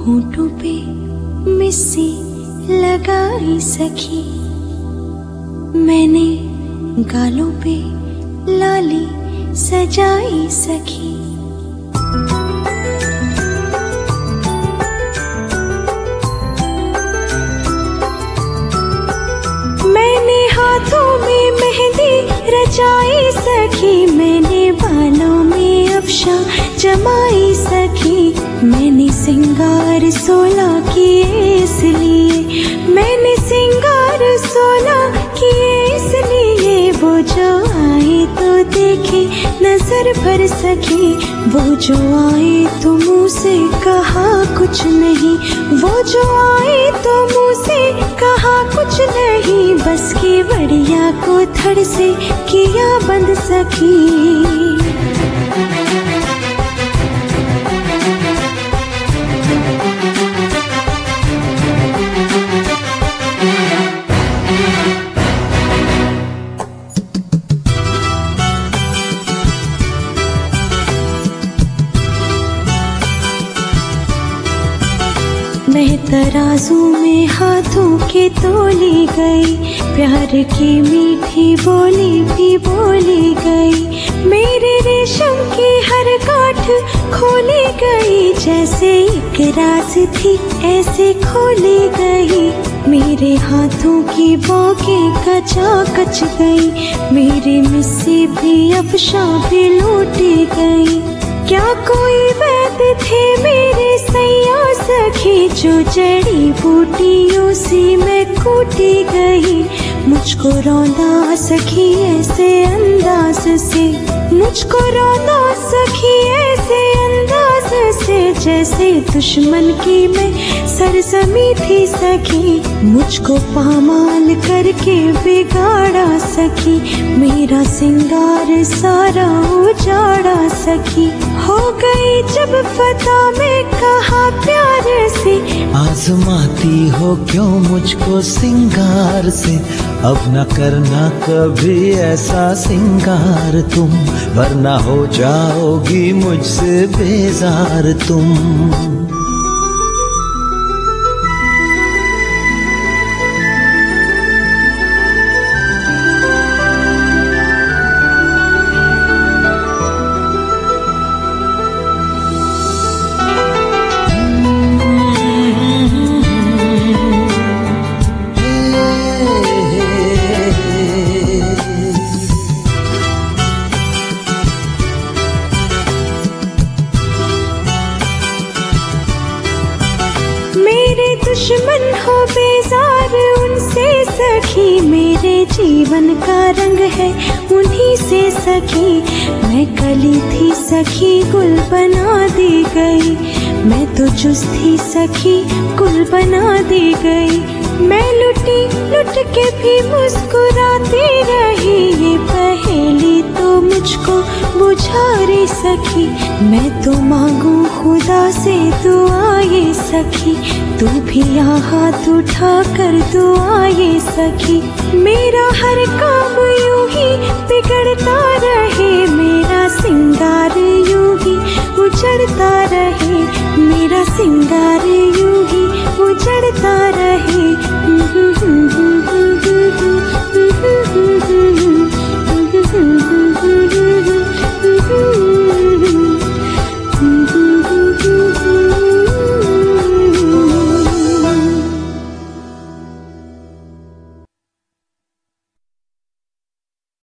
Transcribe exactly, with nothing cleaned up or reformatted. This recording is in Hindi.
होठों पे मिस्सी लगाई सखी, मैंने गालों पे लाली सजाई सखी। मैंने हाथों में मेहंदी रचाई सखी, मैंने बालों में अफशा जमाई सखी। मैंने सिंगार सोला किए इसलिए, मैंने सिंगार सोला किए इसलिए, वो जो आए तो देखे नजर भर सके, वो जो आए तो मुँह से कहा कुछ नहीं, वो जो आए तो मुँह से कहा कुछ नहीं, बस की बढ़िया को धड़ से किया बंद सखी। मैं तराजू में हाथों के तोली गई, प्यार की मीठी बोली भी बोली गई, मेरे रेशम की हर गांठ खोली गई, जैसे एक राज थी ऐसे खोली गई। मेरे हाथों की बाँकें कचाकच गई, मेरी मिस्सी भी अफशा भी लूटी गई। क्या कोई वैद्य थे मेरे सैया सखी, जो जड़ी बूटियों सी मैं कूटी गई। मुझको रौंदा सखी ऐसे अंदाज से, मुझको रौंदा सखी ऐसे अंदाज से, जैसे दुश्मन की मैं सरजमी थी सखी। मुझको पामाल करके बिगाड़ा सखी, मेरा सिंगार सारा उजाड़ा सखी। हो गई जब फता में कहा प्यार से, आजमाती हो क्यों मुझको सिंगार से, अब न करना कभी ऐसा सिंगार तुम, वरना हो जाओगी मुझसे बेजार तुम। दुश्मन हो बेजार उनसे सखी, मेरे जीवन का रंग है उन्हीं से सखी। मैं कली थी सखी गुल बना दी गई, मैं तो जुस थी सखी गुल बना दी गई। मैं लुटी लुट के भी मुस्कुराती रही, ये पहेली तो मुझको बुझा रही सखी। मैं तो मांगू खुदा से दुआ ये सखी, तू भी यहाँ हाथ उठा कर दुआ ये सखी। मेरा हर काम यूं ही बिगड़ता रहे, मेरा सिंगार यूं ही उजड़ता रहे, मेरा सिंगार यूं ही उजड़ता रहे।